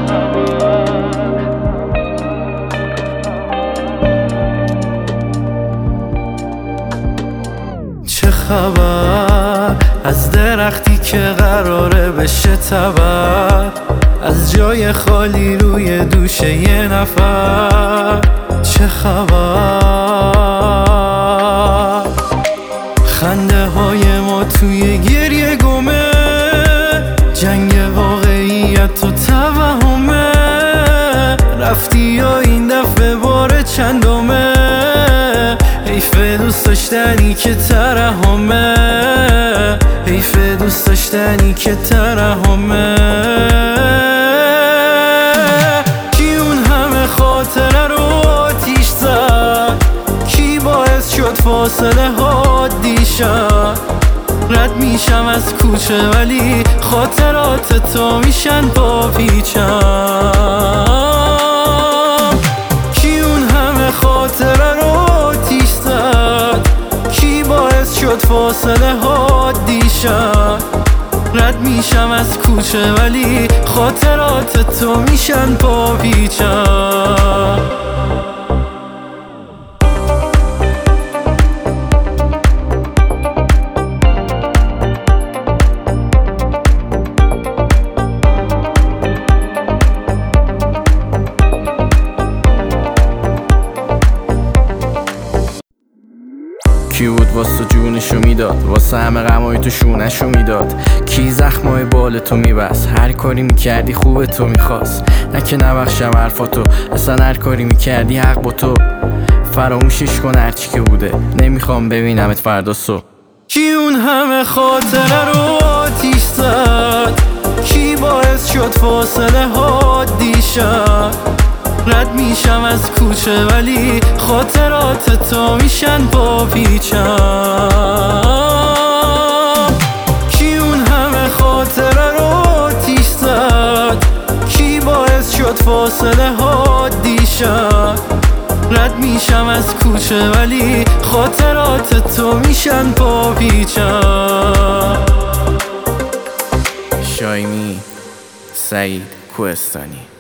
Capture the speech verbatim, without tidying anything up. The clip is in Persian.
چه خبر از درختی که قراره بشه تبر، از جای خالی روی دوش یه نفر. چه خبر خنده های ما توی گریه گمه، جنگ واقعیت و توهمه. رفتی یا این دفعه بار چندمه، حیف دوست داشتنی که ترحمه، حیف دوست داشتنی که ترحمه. کی اون همه خاطره رو آتیش زد، کی باعث شد فاصله ها دیشن. رد میشم از کوچه ولی خاطرات تو میشن با پیچم. کی اون همه خاطره رو آتیش زد، کی باعث شد فاصله ها دیشن. رد میشم از کوچه ولی خاطرات تو میشن با پیچم. کی بود واسه جونشو میداد، واسه همه غمای تو شونشو میداد. کی زخمای بال تو میبست، هر کاری میکردی خوب تو میخواست. نه که نبخشم حرفاتو، اصلا هر کاری میکردی حق با تو. فراموشش کن هرچی که بوده، نمیخوام ببینمت فردا صبح. کی اون همه خاطره رو آتیش زد، کی باعث شد فاصله ها دیشن. رد میشم از کوچه ولی خاطرات تو میشن با پیچم. کی اون همه خاطره رو آتیش زد، کی باعث شد فاصله ها دیشن. رد میشم از کوچه ولی خاطرات تو میشن با پیچم. شایمی، سعید کوهستانی.